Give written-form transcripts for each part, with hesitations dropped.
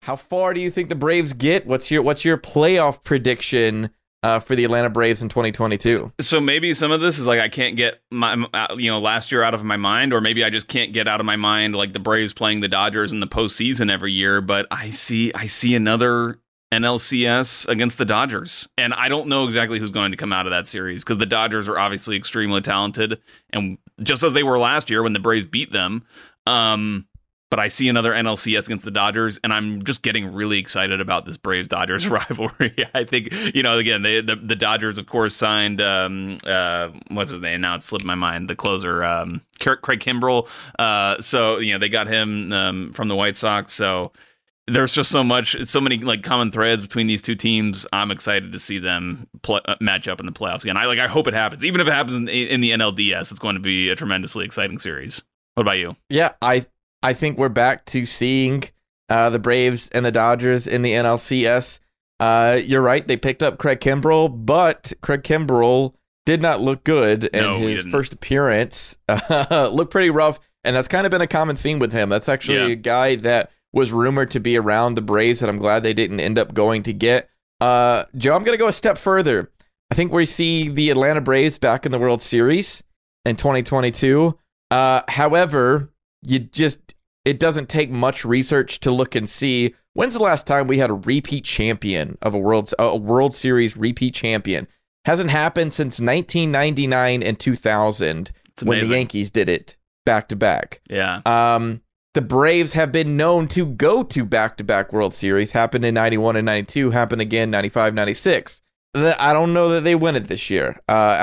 How far do you think the Braves get? What's your playoff prediction for the Atlanta Braves in 2022? So maybe some of this is like I can't get my last year out of my mind, or maybe I just can't get out of my mind like the Braves playing the Dodgers in the postseason every year. But I see another NLCS against the Dodgers, and I don't know exactly who's going to come out of that series because the Dodgers are obviously extremely talented, and just as they were last year when the Braves beat them. But I see another NLCS against the Dodgers, and I'm just getting really excited about this Braves-Dodgers rivalry. I think, again, the Dodgers, of course, signed, what's his name? Now it's slipped my mind, the closer, Craig Kimbrell. So, they got him from the White Sox. So there's just so many like common threads between these two teams. I'm excited to see them match up in the playoffs again. I hope it happens. Even if it happens in the NLDS, it's going to be a tremendously exciting series. What about you? Yeah, I think we're back to seeing the Braves and the Dodgers in the NLCS. You're right. They picked up Craig Kimbrell, but Craig Kimbrell did not look good. And his first appearance looked pretty rough. And that's kind of been a common theme with him. That's actually a guy that was rumored to be around the Braves that I'm glad they didn't end up going to get. Joe, I'm going to go a step further. I think we see the Atlanta Braves back in the World Series in 2022. However, it doesn't take much research to look and see when's the last time we had a repeat champion of a World Series repeat champion. Hasn't happened since 1999 and 2000 when the Yankees did it back to back. Yeah. The Braves have been known to go to back-to-back World Series. Happened in 91 and 92. Happened again 95, 96. I don't know that they win it this year.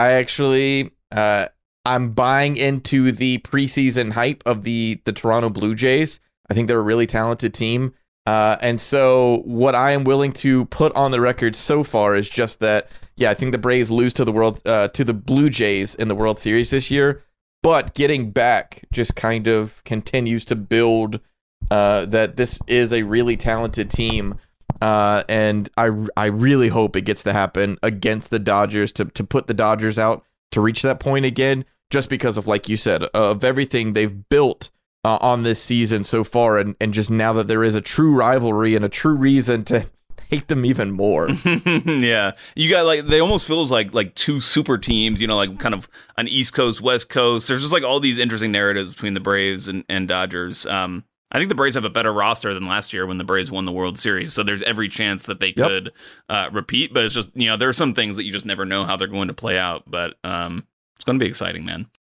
I'm buying into the preseason hype of the Toronto Blue Jays. I think they're a really talented team. And so what I am willing to put on the record so far is just that, I think the Braves lose to the Blue Jays in the World Series this year. But getting back just kind of continues to build that this is a really talented team. And I really hope it gets to happen against the Dodgers to put the Dodgers out to reach that point again, just because of, like you said, of everything they've built on this season so far. And just now that there is a true rivalry and a true reason to hate them even more. Yeah. You got they almost feels like two super teams, like kind of an East Coast, West Coast. There's just like all these interesting narratives between the Braves and Dodgers. I think the Braves have a better roster than last year when the Braves won the World Series. So there's every chance that they could repeat. But it's just, there are some things that you just never know how they're going to play out. But it's going to be exciting, man.